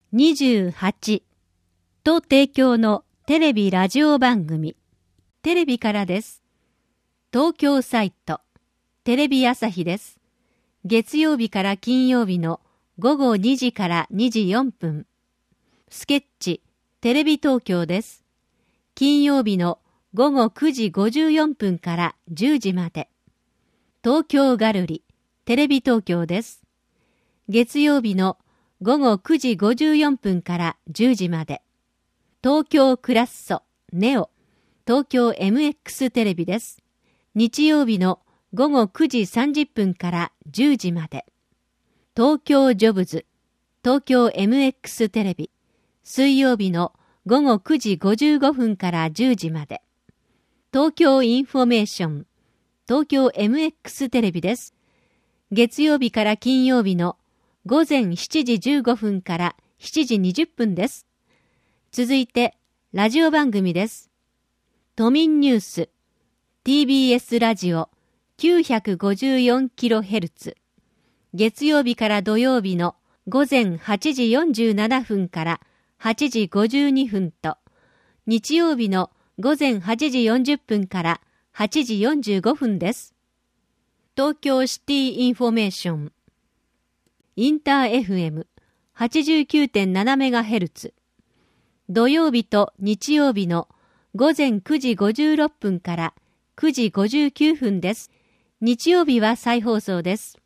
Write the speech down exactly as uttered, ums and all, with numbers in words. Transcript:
にじゅうはちと提供のテレビラジオ番組、テレビからです。東京サイト、テレビ朝日です。月曜日から金曜日の午後にじからにじよんぷん。スケッチ、テレビ東京です。金曜日の午後くじごじゅうよんぷんからじゅうじまで。東京ガルリ、テレビ東京です。月曜日の午後くじごじゅうよんぷんからじゅうじまで。東京クラッソ、ネオ、東京 エムエックス テレビです。日曜日の午後くじさんじゅっぷんからじゅうじまで。東京ジョブズ、東京 エムエックス テレビ。水曜日の午後くじごじゅうごふんからじゅうじまで。東京インフォメーション、東京 エムエックス テレビです。月曜日から金曜日の午前しちじじゅうごふんからしちじにじゅっぷんです。続いて、ラジオ番組です。都民ニュース、ティービーエス ラジオ きゅうひゃくごじゅうよんキロヘルツ。月曜日から土曜日の午前はちじよんじゅうななふんからはちじごじゅうにふんと、日曜日の午前はちじよんじゅっぷんからはちじよんじゅうごふんです。東京シティインフォメーション、インター エフエムはちじゅうきゅうてんななメガヘルツ。土曜日と日曜日の午前くじごじゅうろっぷんからくじごじゅうきゅうふんです。日曜日は再放送です。